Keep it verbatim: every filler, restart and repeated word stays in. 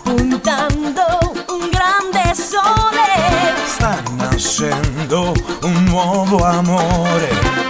spuntando un grande sole, sta nascendo un nuovo amore.